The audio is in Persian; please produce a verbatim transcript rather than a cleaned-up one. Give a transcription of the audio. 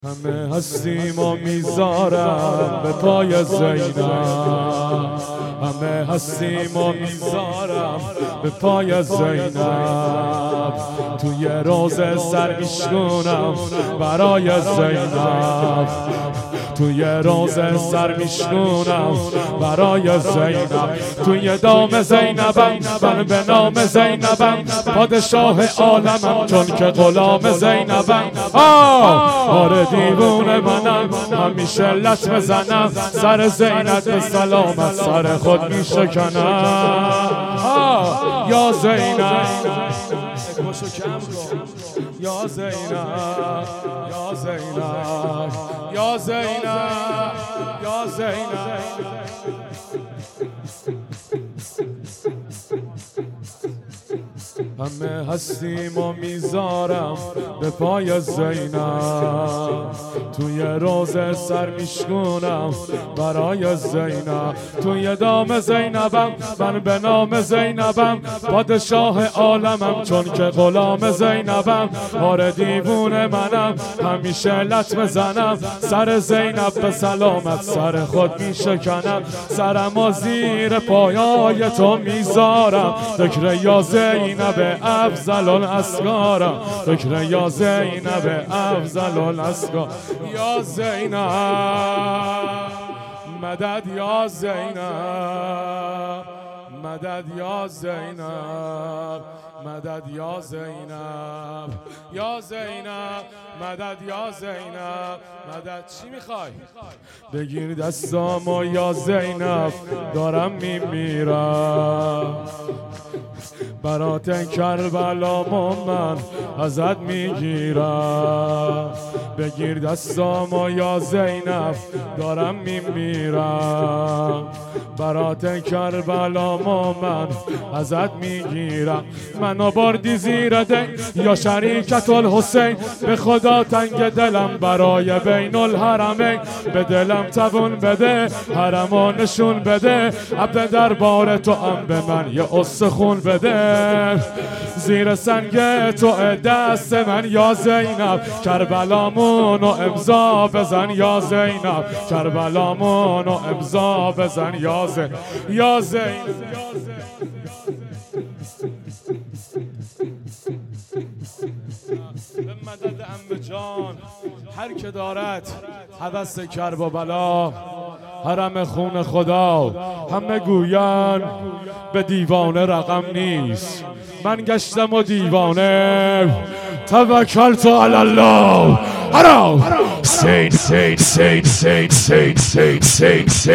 همه هستیم و میذارم به پای زینب، همه هستیم و میذارم به پای زینب، توی روزه سر میشکنم برای زینب، توی روزه سر میشکنم برای زینب، توی دام زینبم من به نام زینبم، پادشاه عالمم چون که غلام زینبم. آره دیوونه منم همیشه لط بزنم، سر زینب به سلامت سر خود میشکنم. یا زینب یا زینب یا زینب یا زینب یا زینب. همه هستیم و میذارم به پای زینب، توی روزه سر میشکنم برای زینب، توی دام زینبم من به نام زینبم، پادشاه عالمم چون که غلام زینبم. آره دیوونه منم همیشه لط بزنم، سر زینب به سلامت سر خود میشکنم، سرمو زیر پایای تو میذارم، ذکر یا زینب افضل الاسکارم، ذکر یا زینب افضل الاسکار. یا زینب مدد، یا زینب مدد، یا زینب مدد، یا زینب یا زینب مدد، یا زینب مدد. چی میخوای؟ بگیر دستامو یا زینب دارم میمیرم، برات کربلامو من ازت میگیرم، بگیر دستامو یا زینب دارم میمیرم، برات کربلامو من ازت میگیرم. منو بردی زیر دی یا شریکت الحسین، به خدا تنگ دلم برای بین الحرمین، به دلم توون بده حرمو نشون بده، عبد دربار تو هم به من یه استخون بده، زیر سنگ تو دست من یا زینب، کربلامونو امضا بزن یا زینب، کربلامونو امضا بزن یا زینب یا زینب. به مدد عمه جان هر که دارد هوس کرب و بلا، حرم خون خدا همه گویان به دیوانه رقم نیست، من گشتم و دیوانه توکلت علی الله. حرام سید سید سید سید سید سید سید